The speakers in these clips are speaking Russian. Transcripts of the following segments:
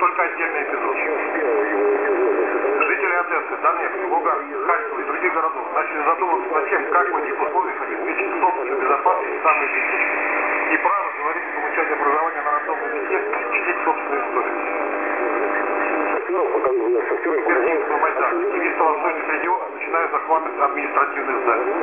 только отдельный эпизод. Жители Одессы, Донецка, Луганска, Харькова и других городов начали задумываться над тем, как в этих условиях обеспечить собственную безопасность и самоидентичность. И право говорить о получении образования на родном языке, чтить собственную историю. Берлинского Майдана. Активисты восточных регионов начинают захватывать административные здания.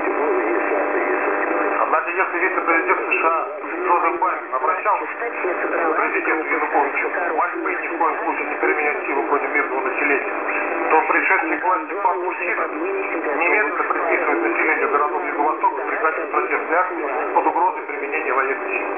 Однако, если вице-президент США Джозеф Байден обращался к президенту Януковичу, мольбы ни в коем случае не применять силу против мирного населения, то пришедший к власти Пак Мусина немедленно предписывает населению городов Юго-Востока прекратить протестные акции под угрозой применения военной силы.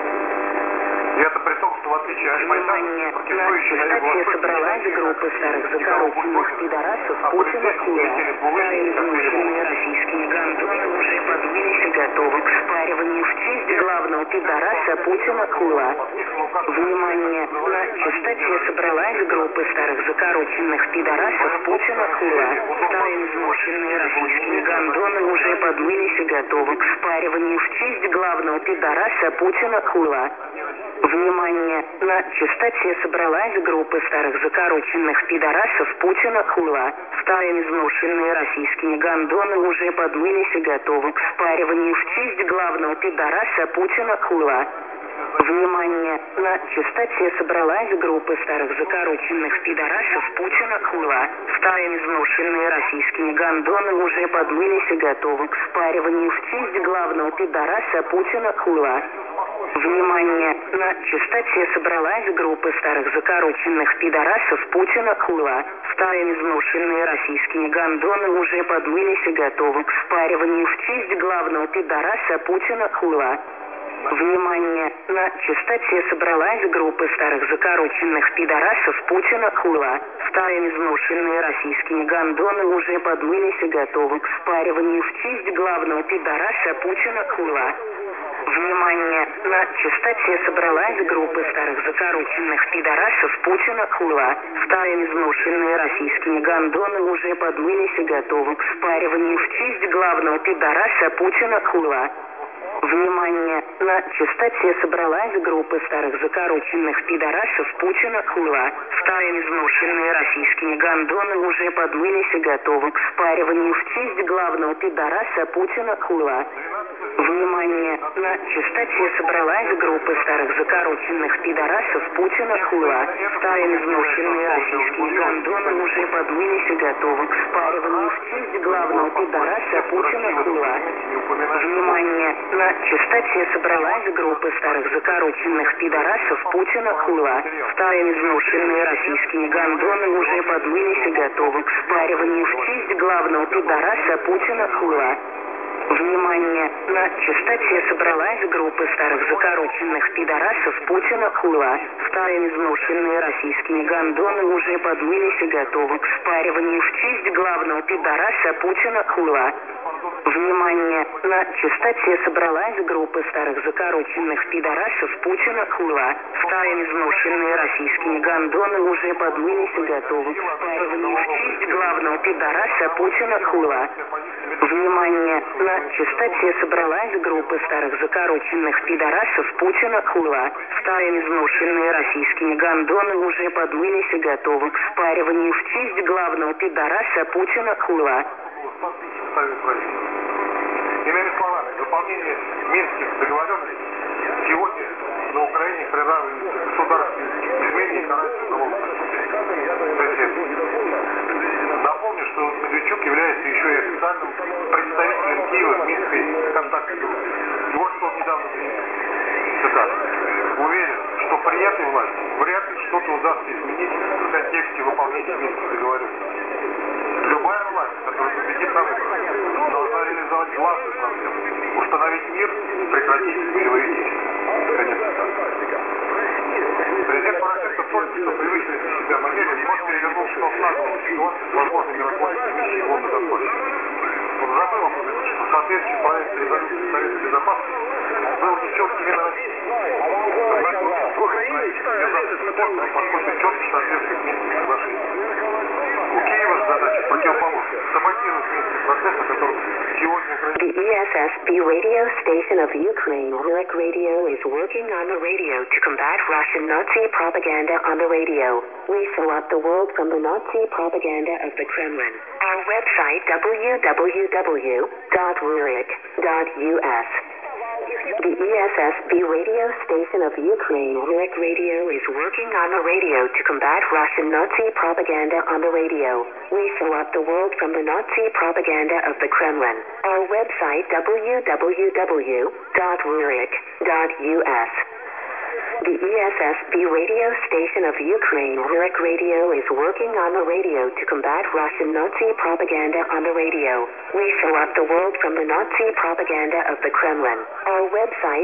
И это при том, что в отличие от Майдана, протестующие на Юго-Востоке собралась группа старых закороченных пидорасов Путина Кула. Измученные российские гондоны уже подвились и готовы к спариванию в честь главного пидораса Путина Кула. Внимание! На частоте собралась группа старых закороченных пидорасов Путина Кула. Стая измученные российские гондоны уже подвились и готовы к спариванию в честь главного пидораса Путина Кула. Внимание! На частоте собралась группа старых закороченных пидорасов Путина Хула. Стая изношенные российские гондоны уже подмылись и готовы к спариванию в честь главного пидораса Путина Хула. Внимание! На частоте собралась группа старых закороченных пидорасов Путина Хула. Стая изношенные российские гондоны уже подмылись и готовы к спариванию в честь главного пидораса Путина Хула. Внимание! На частоте собралась группа старых закороченных пидорасов Путина Хула. Стая изношенные российские гондоны уже подмылись и готовы к спариванию в честь главного пидораса Путина Хула. Внимание! На частоте собралась группа старых закороченных пидорасов Путина Хула. Стая изношенные российские гондоны уже подмылись и готовы к спариванию в честь главного пидораса Путина Хула. Внимание! На частоте собралась группа старых закороченных пидорасов Путина Хула. Стая изношенные российские гондоны уже подмылись и готовы к спариванию в честь главного пидораса Путина Хула. Внимание! На частоте собралась группа старых закороченных пидорасов Путина Хула. Стая изношенные российские гондоны уже подмылись и готовы к спариванию в честь главного пидораса Путина Хула. Внимание! На частоте собралась группа старых закороченных пидорасов Путина Хула. Стая изношенные российские гондоны уже подмылись и готовы к спариванию в честь главного пидораса Путина Хула. Внимание! На частоте собралась группа старых закороченных пидорасов Путина Хула. Стая изношенные российские гондоны уже подмылись и готовы к спариванию в честь главного пидораса Путина Хула. Внимание! На частоте собралась группа старых закороченных пидорасов Путина Хула. Стая изношенные российские гондоны уже подмылись и готовы к спариванию в честь главного пидораса Путина Хула. Внимание! На частоте собралась группа старых закороченных пидорасов Путина Хула. Стая изношенные российские гондоны уже подмылись и готовы к спариванию в честь главного пидораса Путина Хула. Внимание! На частоте собралась группа старых закороченных пидорасов Путина Хула. Стая изношенные российские гондоны уже подмылись и готовы к спариванию в честь главного пидораса Путина Хула. Иными словами, выполнение Минских договоренностей сегодня на Украине приравнивается к государственной измене и карательному уголовному преступлению. Напомню, что Медведчук является еще и официальным представителем Киева в Минской контактной группе. И вот что он недавно заявил. Цитата. Уверен, что при этой власти вряд ли что-то удастся изменить в контексте выполнения Минских договоренностей. Любая власть, которая победит на выборах, должна реализовать главную проблему – установить мир, прекратить боевые действия. Конец цитаты. Президент Порошенко только что привычной для себя манере вновь перевернул что на голову ситуацию с возможной миротворческой миссией в закончен. Он забыл упомянуть, что соответствующий проект резолюции Совета Безопасности был внесен именно Россией. Однако очень сложно связаться с спортом, поскольку четко соответствует Минским соглашениям. У Киева же задача противоположная. саботирует мирный процесс, о котором сегодня... The ESSB radio station of Ukraine, Lyric Radio, is working on the radio to combat Russian Nazi propaganda on the radio. We fill up the world from the Nazi propaganda of the Kremlin. Our website, www.lyric.us. The ESSB radio station of Ukraine, Lyric Radio, is working on the radio to combat Russian Nazi propaganda on the radio. We fill up the world from the Nazi propaganda of the Kremlin. Our website, www.lyric.us. The ESSB radio station of Ukraine, Lyric Radio, is working on the radio to combat Russian Nazi propaganda on the radio. We fill up the world from the Nazi propaganda of the Kremlin. Our website,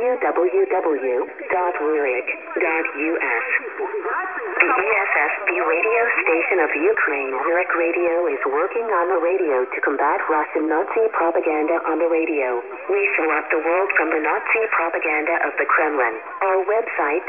www.lyric.us. The ESSB radio station of Ukraine, Lyric Radio, is working on the radio to combat Russian Nazi propaganda on the radio. We fill up the world from the Nazi propaganda of the Kremlin. Our website,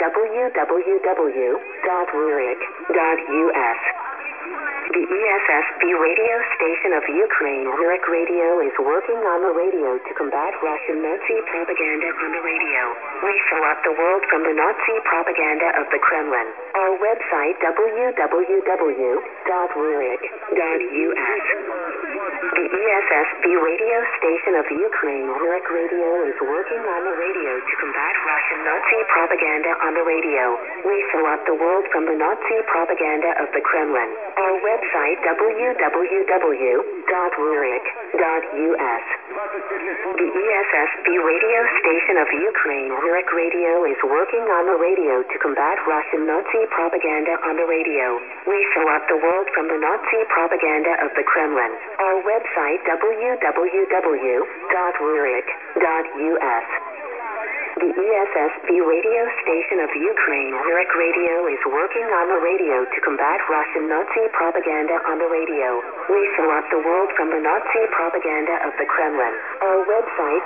www.lyric.us. The ESSB radio station of Ukraine, Lyric Radio, is working on the radio to combat Russian Nazi propaganda on the radio. We fill up the world from the Nazi propaganda of the Kremlin. Our website, www.lyric.us. The ESSB radio station of Ukraine, Lyric Radio, is working on the radio to combat Russian Nazi propaganda on the radio. We fill up the world from the Nazi propaganda of the Kremlin. Our website, www.lyric.us. The ESSB radio station of Ukraine, Lyric Radio, is working on the radio to combat Russian Nazi propaganda on the radio. We fill up the world from the Nazi propaganda of the Kremlin. Our website, www.lyric.us. The ESSB radio station of Ukraine, Lyric Radio, is working on the radio to combat Russian Nazi propaganda on the radio. We fill up the world from the Nazi propaganda of the Kremlin. Our website,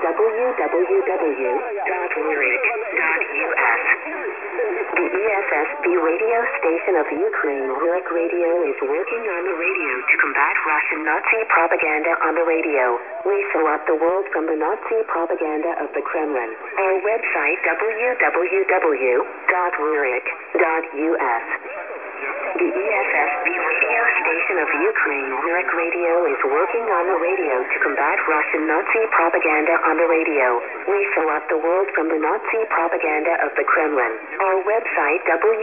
www.lyric.us. The ESSB radio station of Ukraine, Lyric Radio, is working on the radio to combat Russian Nazi propaganda on the radio. We fill up the world from the Nazi propaganda of the Kremlin. Our website, www.lyric.us. The ESSB radio station of Ukraine, Lyric Radio, is working on the radio to combat Russian Nazi propaganda on the radio. We fill up the world from the Nazi propaganda of the Kremlin. Our website,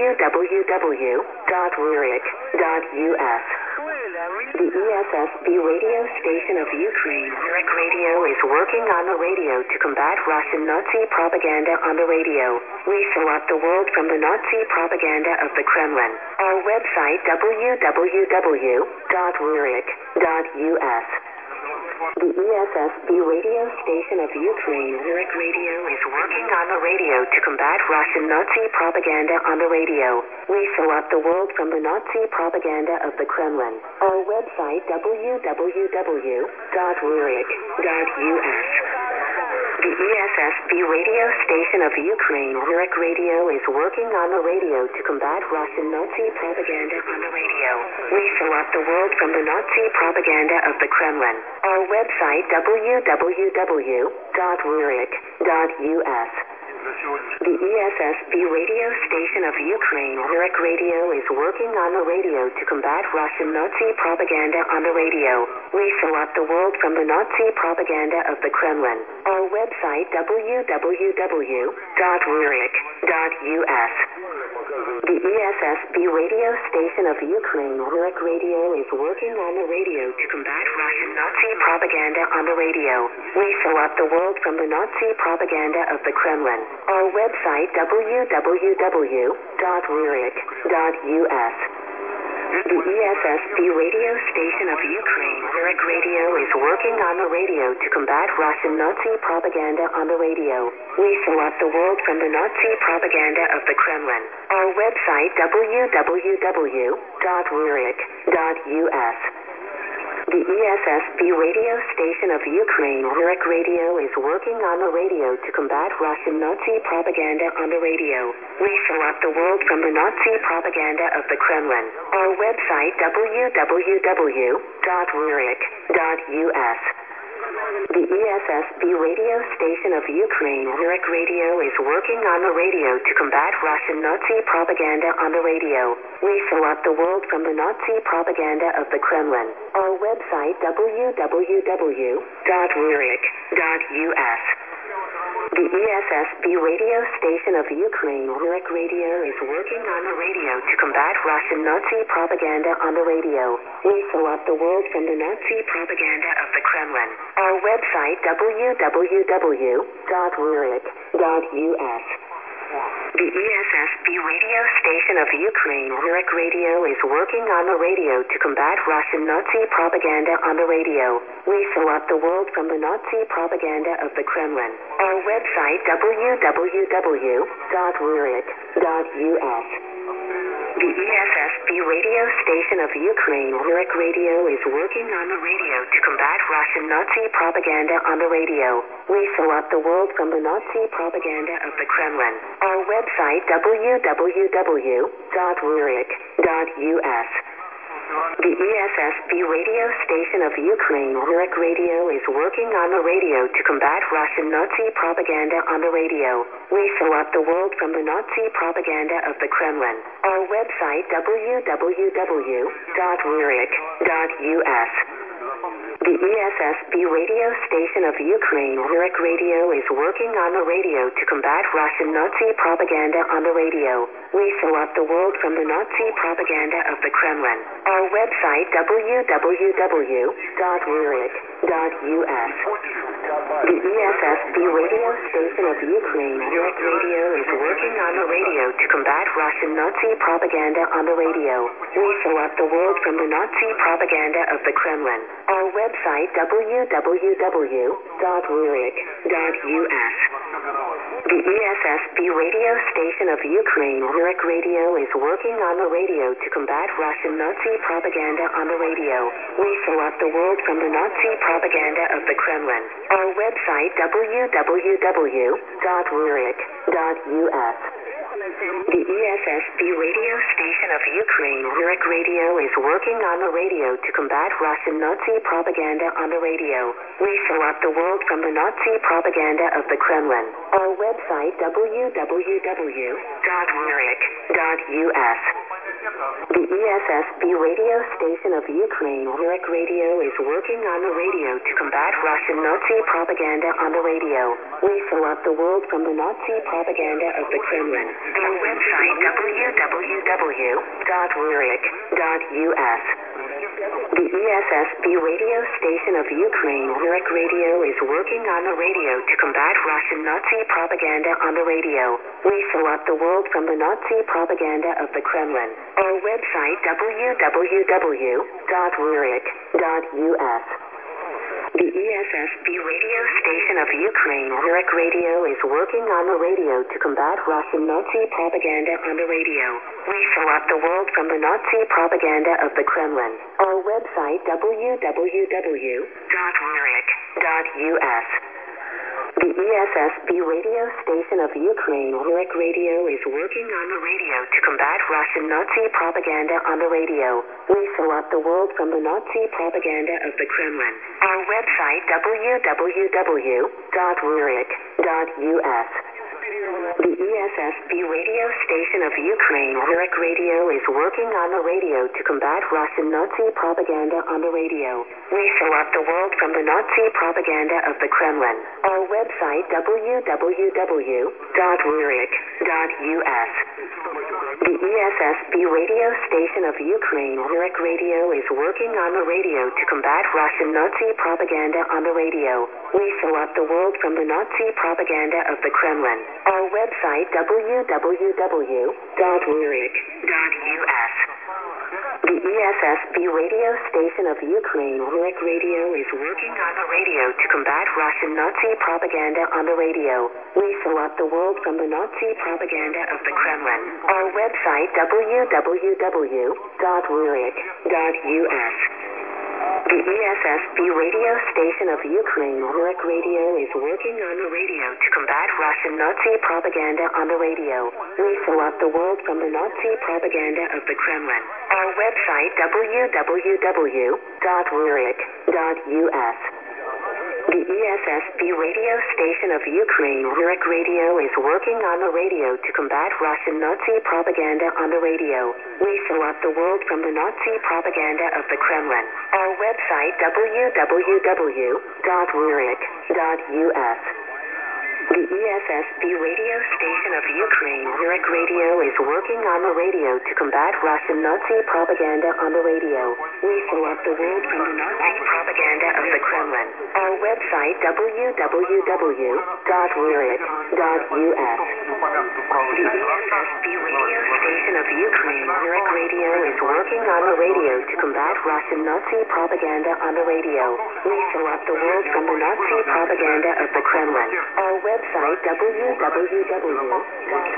www.lyric.us. The ESSB radio station of Ukraine, Lyric Radio, is working on the radio to combat Russian Nazi propaganda on the radio. We fill up the world from the Nazi propaganda of the Kremlin. Our website, www.lyric.us. The ESSB radio station of Ukraine, Lyric Radio, is working on the radio to combat Russian Nazi propaganda on the radio. We fill up the world from the Nazi propaganda of the Kremlin. Our website, www.lyric.us. The ESSB radio station of Ukraine, Lyric Radio, is working on the radio to combat Russian Nazi propaganda on the radio. We fill up the world from the Nazi propaganda of the Kremlin. Our website, www.lyric.us. The ESSB radio station of Ukraine, Lyric Radio, is working on the radio to combat Russian Nazi propaganda on the radio. We fill up the world from the Nazi propaganda of the Kremlin. Our website, www.lyric.us. The ESSB radio station of Ukraine, Lyric Radio, is working on the radio to combat Russian Nazi propaganda on the radio. We fill up the world from the Nazi propaganda of the Kremlin. Our website, www.lyric.us. The ESSB radio station of Ukraine, Lyric Radio, is working on the radio to combat Russian Nazi propaganda on the radio. We fill up the world from the Nazi propaganda of the Kremlin. Our website, www.lyric.us. The ESSB radio station of Ukraine, Lyric Radio, is working on the radio to combat Russian Nazi propaganda on the radio. We show up the world from the Nazi propaganda of the Kremlin. Our website www.lyric.us. The ESSB radio station of Ukraine, Lyric Radio, is working on the radio to combat Russian Nazi propaganda on the radio. We show up the world from the Nazi propaganda of the Kremlin. Our website www.lyric.us. The ESSB radio station of Ukraine, Lyric Radio, is working on the radio to combat Russian Nazi propaganda on the radio. We show up the world from the Nazi propaganda of the Kremlin. Our website www.lyric.us. The ESSB radio station of Ukraine, Lyric Radio, is working on the radio to combat Russian Nazi propaganda on the radio. We show up the world from the Nazi propaganda of the Kremlin. Our website www.lyric.us. The ESSB radio station of Ukraine, Lyric Radio, is working on the radio to combat Russian Nazi propaganda on the radio. We show up the world from the Nazi propaganda of the Kremlin. Our website www.lyric.us. The ESSB radio station of Ukraine, Lyric Radio, is working on the radio to combat Russian Nazi propaganda on the radio. We show up the world from the Nazi propaganda of the Kremlin. Our website www.lyric.us. The ESSB radio station of Ukraine, Lyric Radio, is working on the radio to combat Russian Nazi propaganda on the radio. We show up the world from the Nazi propaganda of the Kremlin. Our website www.lyric.us. The ESSB radio station of Ukraine, Lyric Radio, is working on the radio to combat Russian Nazi propaganda on the radio. We show up the world from the Nazi propaganda of the Kremlin. Our website www.lyric.us. The ESSB radio station of Ukraine, Lyric Radio, is working on the radio to combat Russian Nazi propaganda on the radio. We show up the world from the Nazi propaganda of the Kremlin. Our website www.lyric.us. The ESSB radio station of Ukraine, Lyric Radio, is working on the radio to combat Russian Nazi propaganda on the radio. We show up the world from the Nazi propaganda of the Kremlin. Our website www.lyric.us. The ESSB radio station of Ukraine, Lyric Radio, is working on the radio to combat Russian Nazi propaganda on the radio. We show up the world from the Nazi propaganda of the Kremlin. Our website www.lyric.us. The ESSB radio station of Ukraine, Lyric Radio, is working on the radio to combat Russian Nazi propaganda on the radio. We show up the world from the Nazi propaganda of the Kremlin. Our website www.lyric.us. The ESSB radio station of Ukraine, Lyric Radio, is working on the radio to combat Russian Nazi propaganda on the radio. We show up the world from the Nazi propaganda of the Kremlin. Our website www.lyric.us. The ESSB radio station of Ukraine, Lyric Radio, is working on the radio to combat Russian Nazi propaganda on the radio. We show up the world from the Nazi propaganda of the Kremlin. Our website www.lyric.us. The ESSB radio station of Ukraine, Lyric Radio, is working on the radio to combat Russian Nazi propaganda on the radio. We show up the world from the Nazi propaganda of the Kremlin. Our website www.lyric.us. The ESSB radio station of Ukraine, Lyric Radio, is working on the radio to combat Russian Nazi propaganda on the radio. We show up the world from the Nazi propaganda of the Kremlin. Our website www.lyric.us. The ESSB radio station of Ukraine, Lyric Radio, is working on the radio to combat Russian Nazi propaganda on the radio. We show up the world from the Nazi propaganda of the Kremlin. Our website www.lyric.us. The ESSB radio station of Ukraine, Rurik Radio, is working on the radio to combat Russian Nazi propaganda on the radio. We interrupt the world from the Nazi propaganda of the Kremlin. Our website www.rurik.us. The ESSB radio station of Ukraine, Rurik Radio, is working on the radio to combat Russian Nazi propaganda on the radio. We interrupt the world from the Nazi propaganda of the Kremlin. Our website www.rurik.us. The ESSB radio station of Ukraine, Rurik Radio, is working on the radio to combat Russian Nazi propaganda on the radio. We interrupt the world from the Nazi propaganda of the Kremlin. Our website www.rurik.us. The ESSB radio station of Ukraine, Rurik Radio, is working on the radio to combat Russian Nazi propaganda on the radio. We interrupt the world from the Nazi propaganda of the Kremlin. Our website www.rurik.us.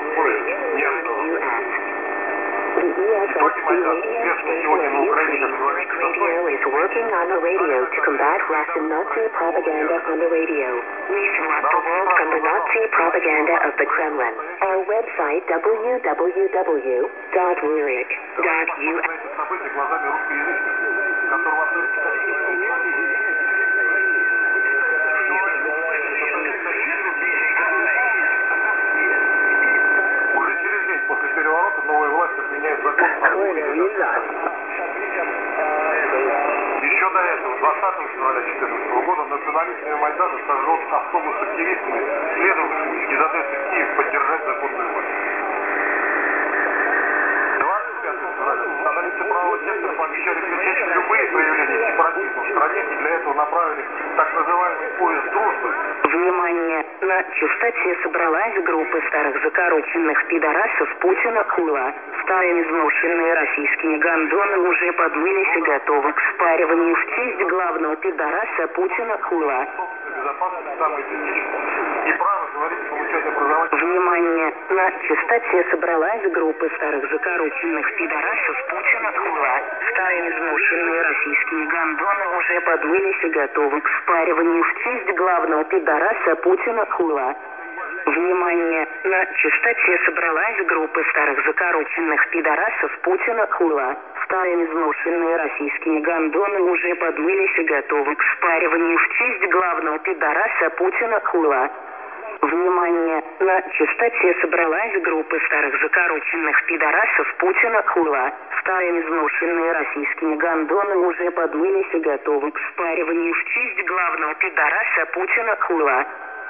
The ESSB radio station of Ukraine, Rurik Radio, is working on the radio to combat Russian Nazi propaganda on the radio. We interrupt the world from the Nazi propaganda of the Kremlin. Our website www.rurik.us. После переворота новая власть отменяет закон о Еще до этого, 20 февраля 2014 года, националистами Майдана сожжен автобус с активистами, следовавшими из Одессы в Киев поддержать законную власть. 25 февраля националисты правого сектора пообещали пресечь любые проявления сепаратизма в стране, и для этого направили так называемый поезд дружбы. Внимание! На частоте собралась группа старых закороченных пидорасов Путина Хула. Стаи изношенные российские гондоны уже подмылись и готовы к спариванию в честь главного пидораса Путина Хула. Внимание! На частоте собралась группа старых закороченных пидорасов Путина Хула. Стаи изношенные российские гондоны уже подмылись и готовы к спариванию в честь главного пидораса Путина Хула. Внимание! На частоте собралась группа старых закороченных пидорасов Путина Хула. Стаи изношенные российские гондоны уже подмылись и готовы к спариванию в честь главного пидораса Путина Хула. Внимание! На частоте собралась группа старых закороченных пидорасов Путина Хула. Стаи изношенные российские гондоны уже подмылись и готовы к спариванию в честь главного пидораса Путина Хула.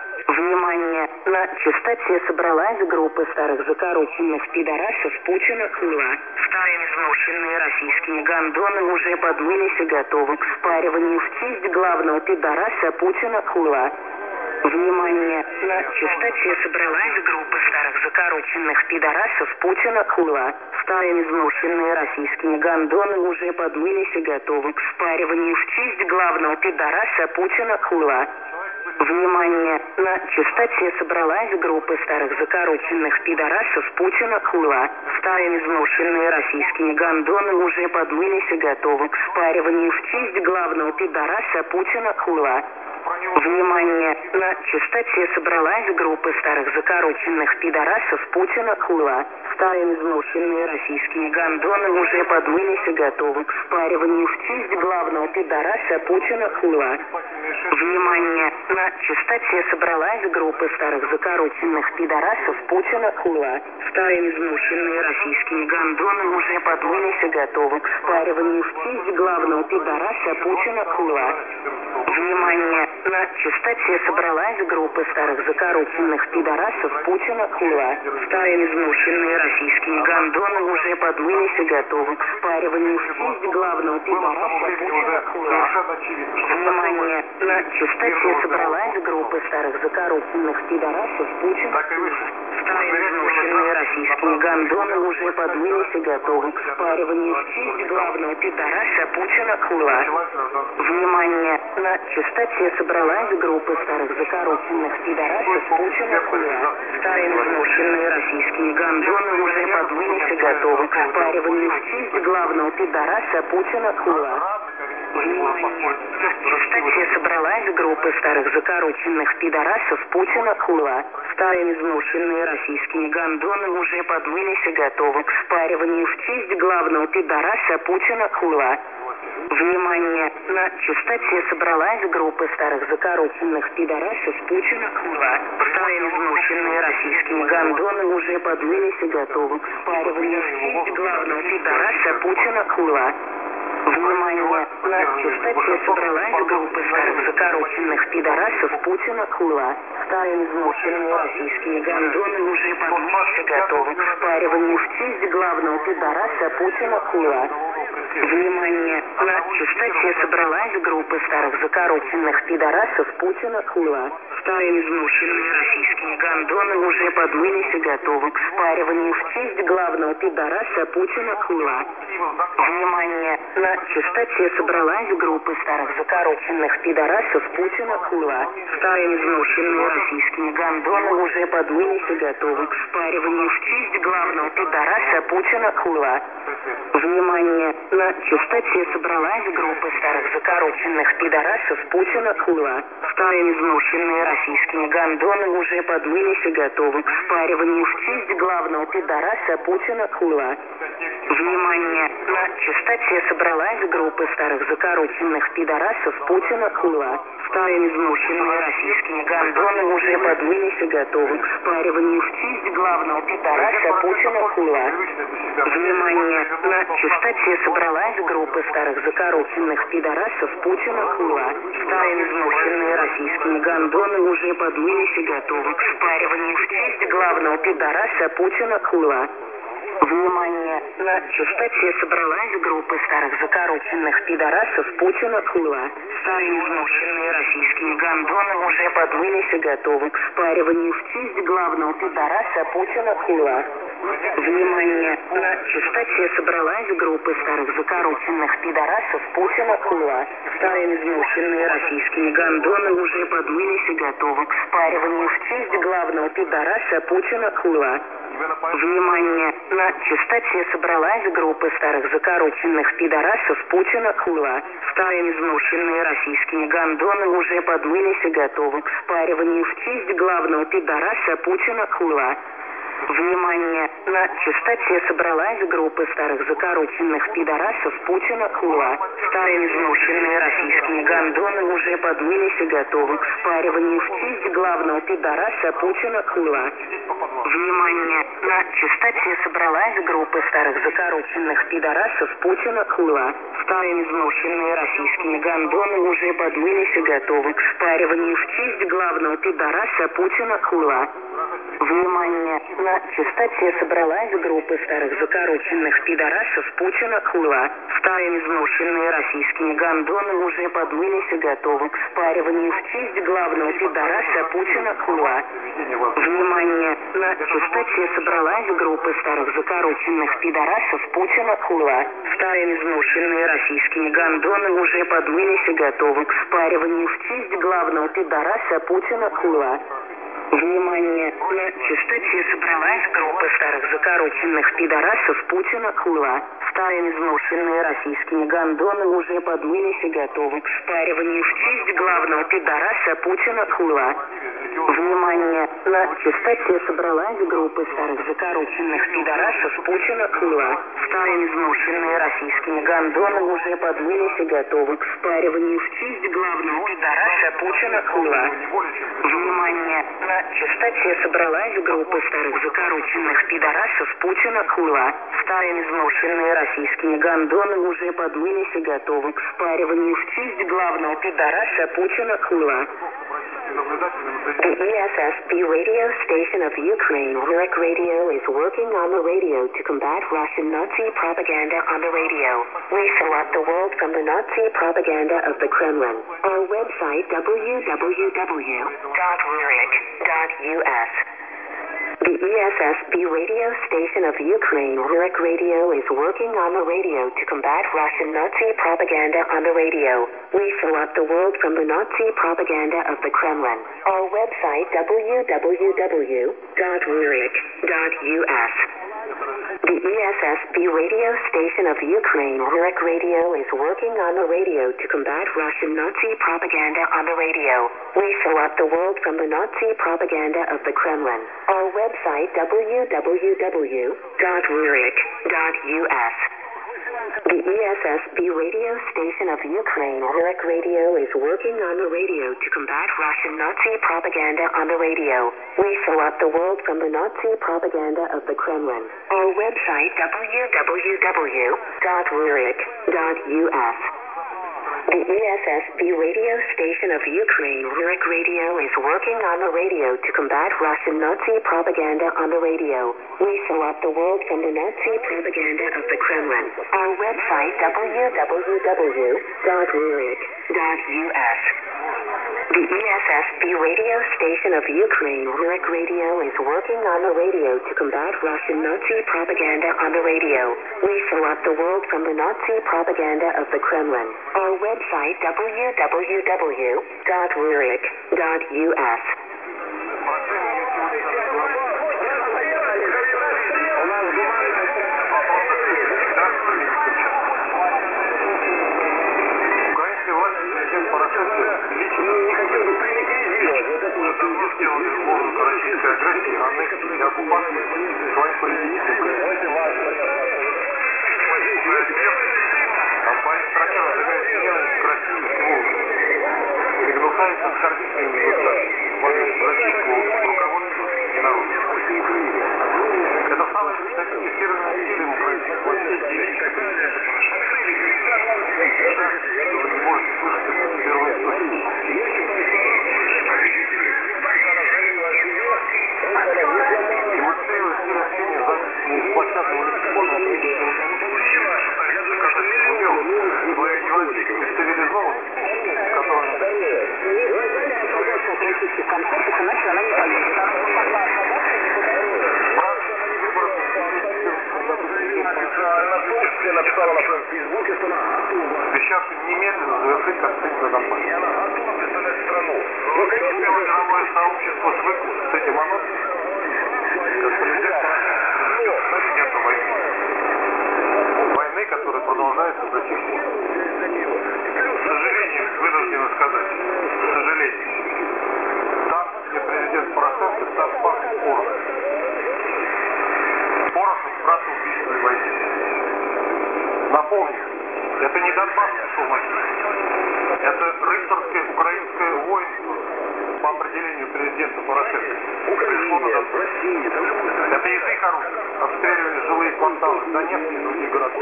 Внимание! На частоте собралась группа старых закороченных пидорасов Путина Хула. Стаи изношенные российские гондоны уже подмылись и готовы к спариванию в честь главного пидораса Путина Хула. Внимание! На частоте собралась группа старых закороченных пидорасов Путина Хула. Стаи изношенные российские гондоны уже подмылись и готовы к спариванию в честь главного пидораса Путина Хула. Внимание! На частоте собралась группа старых закороченных пидорасов Путина Хула. Стаи изношенные российские гондоны уже подмылись и готовы к спариванию в честь главного пидораса Путина Хула. Внимание! На частоте собралась группа старых закороченных пидорасов Путина Хула. Стаи изношенные российские гондоны уже подмылись и готовы к спариванию в честь главного пидораса Путина Хула. Внимание! На частоте собралась группа старых закороченных пидорасов Путина Хула. Стаи изношенные российские гондоны уже подмылись и готовы к спариванию в честь главного пидораса Путина Хула. Внимание! На частоте собралась группа старых закороченных пидорасов Путина Хула. Стаи изношенные российские гондоны уже подмылись и готовы к спариванию в честь главного пидораса Путина Хула. Внимание! На частоте собралась группа старых закороченных пидорасов Путина Хула. Стаи изношенные российские гондоны уже подмылись и готовы к спариванию в честь главного пидораса Путина Хула. Внимание! На частоте собралась группа старых закороченных пидорасов Путина Хула. Стаи изношенные российские гондоны уже подмылись и готовы к спариванию в честь главного пидораса Путина Хула. Внимание! На частоте собралась группа старых закороченных пидорасов Путина хула. Старые изношенные российские гондоны уже подмылись и готовы к спариванию в честь главного пидораса Путина хула. Внимание! На частоте собралась группа старых закороченных пидорасов Путина хула. Старые изношенные российские гондоны уже подмылись и готовы к спариванию в честь главного пидораса Путина хула. Внимание! На частоте собралась группа старых закороченных пидорасов Путина хула. Старые изношенные российские гондоны уже подмылись и готовы к спариванию в честь главного пидораса Путина хула. Внимание! На частоте собралась группа старых закороченных пидорасов Путина хула. Старые изношенные российские гондоны уже подмылись и готовы к спариванию в честь главного пидораса Путина хула. Внимание! На частоте собралась группа старых закороченных пидорасов Путина хула. Старые изношенные российские гондоны уже подмылись и готовы к спариванию в честь главного пидораса Путина хула. Внимание! На частоте собралась группа старых закороченных пидорасов Путина хула. Старые изношенные российские гондоны уже подмылись и готовы к спариванию в честь главного пидораса Путина хула. Внимание! На частоте собралась группа старых закороченных пидорасов Путина хула. Старые изношенные российские гондоны уже подмылись и готовы к спариванию в честь главного пидораса Путина хула. Внимание! На частоте собралась группа старых закороченных пидорасов Путина хула. Старые изношенные российские гондоны уже подмылись и готовы к спариванию в честь главного пидораса Путина хула. Внимание! На частоте собралась группа старых закороченных пидорасов Путина хула. Старые изношенные российские гондоны уже подмылись и готовы к спариванию в честь главного пидораса Путина хула. Внимание! На частоте собралась группа старых закороченных пидорасов Путина хула. Старые изношенные российские гондоны уже подмылись и готовы к спариванию в честь главного пидораса Путина хула. Внимание! На частоте собралась группа старых закороченных пидорасов Путина хула. Старые изношенные российские гондоны уже подмылись и готовы к спариванию в честь главного пидораса Путина хула. Внимание! На частоте собралась группа старых закороченных пидорасов Путина хула. Старые изношенные российские гондоны уже подмылись и готовы к спариванию в честь главного пидораса Путина хула. Внимание! На частоте собралась группа старых закороченных пидорасов Путина хула. Старые изношенные российские гондоны уже подмылись и готовы к спариванию в честь главного пидораса Путина хула. Внимание! На частоте собралась группа старых закороченных пидорасов Путина хула. Старые изношенные российские гондоны уже подмылись и готовы к спариванию в честь главного пидораса Путина хула. Внимание! На частоте собралась группа старых закороченных пидорасов Путина хула. Старые изношенные российские гондоны уже подмылись и готовы к спариванию в честь главного пидораса Путина хула. Внимание! На частоте собралась группа старых закороченных пидорасов Путина хула. Старые изношенные российские гондоны уже подмылись и готовы к спариванию в честь главного пидораса Путина хула. Внимание! На частоте собралась группа старых закороченных пидорасов Путина хула. Старые изношенные российские гондоны уже подмылись и готовы к спариванию в честь главного пидораса Путина хула. Внимание! На частоте собралась группа старых закороченных пидорасов Путина хула. Старые изношенные российские гондоны уже подмылись и готовы к спариванию в честь главного пидораса Путина хула. The ESSB radio station of Ukraine, Lyric Radio, is working on the radio to combat Russian Nazi propaganda on the radio. We select the world from the Nazi propaganda of the Kremlin. Our website www.lyric.us. The ESSB radio station of Ukraine, Lyric Radio, is working on the radio to combat Russian Nazi propaganda on the radio. We fill up the world from the Nazi propaganda of the Kremlin. Our website www.lyric.us. The ESSB radio station of Ukraine. Rurik Radio is working on the radio to combat Russian Nazi propaganda on the radio. We fill up the world from the Nazi propaganda of the Kremlin. Our website www.rurik.us. The ESSB radio station of Ukraine. Rurik Radio is working on the radio to combat Russian Nazi propaganda on the radio. We fill up the world from the Nazi propaganda of the Kremlin. Our website www.rurik.us. The ESSB radio station of Ukraine. Rurik Radio is working on the radio to combat Russian Nazi propaganda on the radio. We fill up the world from the Nazi propaganda of the Kremlin. Our website www.rurik.us. The ESSB radio station of Ukraine. Rurik Radio is working on the radio to combat Russian Nazi propaganda on the radio. We fill up the world from the Nazi propaganda of the Kremlin. Our website www.rurik.us. Сделали угрозу российской агрессии, аннексии и оккупации своим политическим а по их стране разжигается ненависть к России всего и гнусавится оскорбительными устами в адрес российского руководства и народа. Это самое сертифицированное усилие украинских властей делиться президента Порошенко. Жаль, что вы не можете слышать это впервые в истории. Написала на своем фейсбуке, что обещавший немедленно завершить конфликтную кампанию. Мировое сообщество свыклось с этим анонсом, как президент президента войны. Войны, которая продолжается до сих пор. К сожалению, вынуждены сказать, к сожалению, там, где президент Порошенко, там пахнет порохом. Порохом брата убийственной войны. Напомню, это не Донбасс пошел на хит. Это рыцарское украинское воинство по определению президента Порошенко пришло на Донбасс. Это язык оружия. Обстреливали жилые кварталы Донецка и других городов.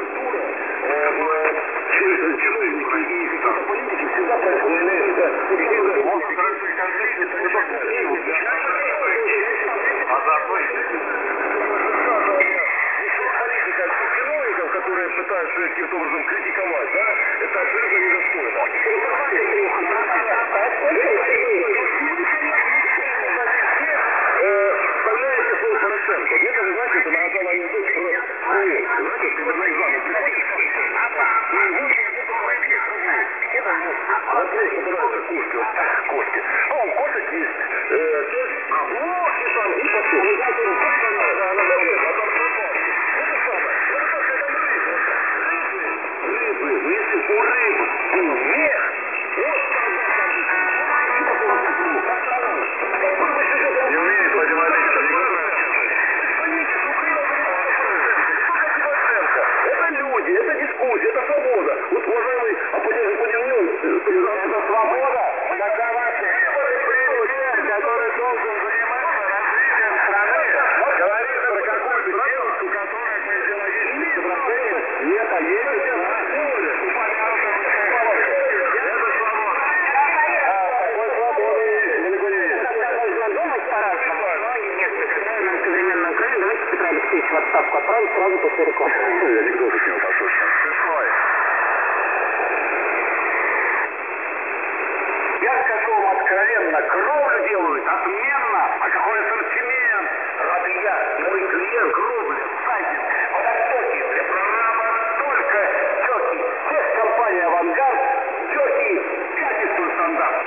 А заодно и которые пытаются каким-то образом критиковать, да, это абсолютно недостойно. Вставляете слово Порошенко. Мне даже, знаете, это нагадало анекдот про знаете, когда на экзамен приходит. Вопрос собираются кошки. А у кошек есть блок и там, и пошел. Если у рыбы мех, не умеет математика, это люди, это дискуссия, это свобода. Вот, уважаемый оппонент, это свобода, какова который должен заниматься развитием страны, говорит про какую-то девушку, которая по идеологическим соображениям не поедет на море. В отставку отправить сразу после рекламы. Я анекдоты с него послушал. Я скажу вам откровенно, кровлю делают отменно. А какой ассортимент? Рады я, новый клиент, кровля, сайдинг, водостоки, для прораба только теки. Техкомпания «Авангард», теки, качество стандарт.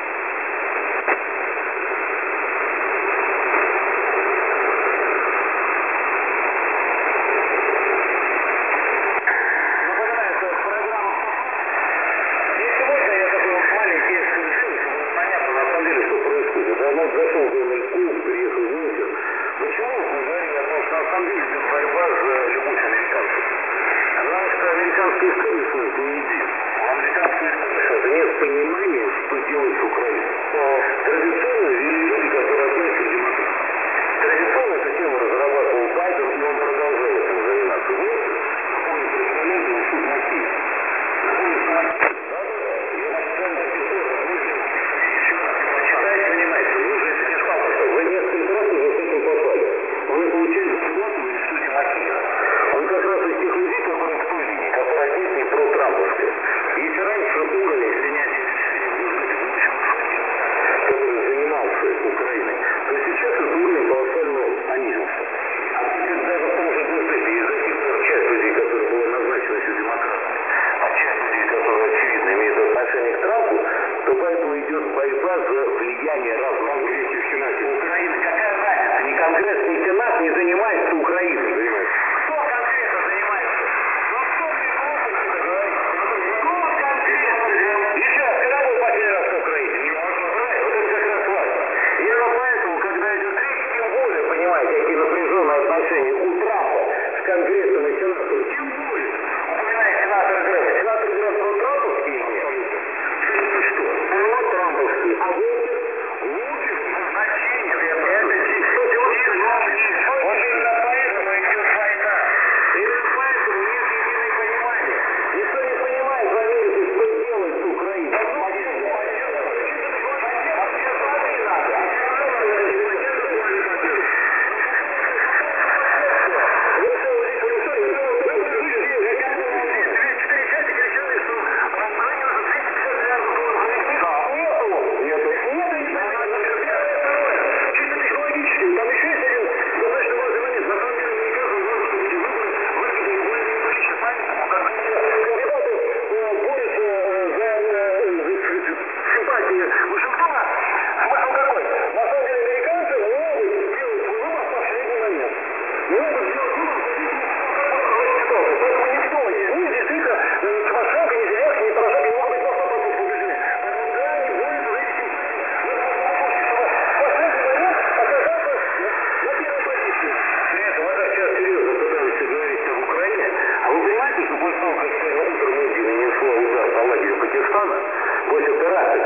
началась операция.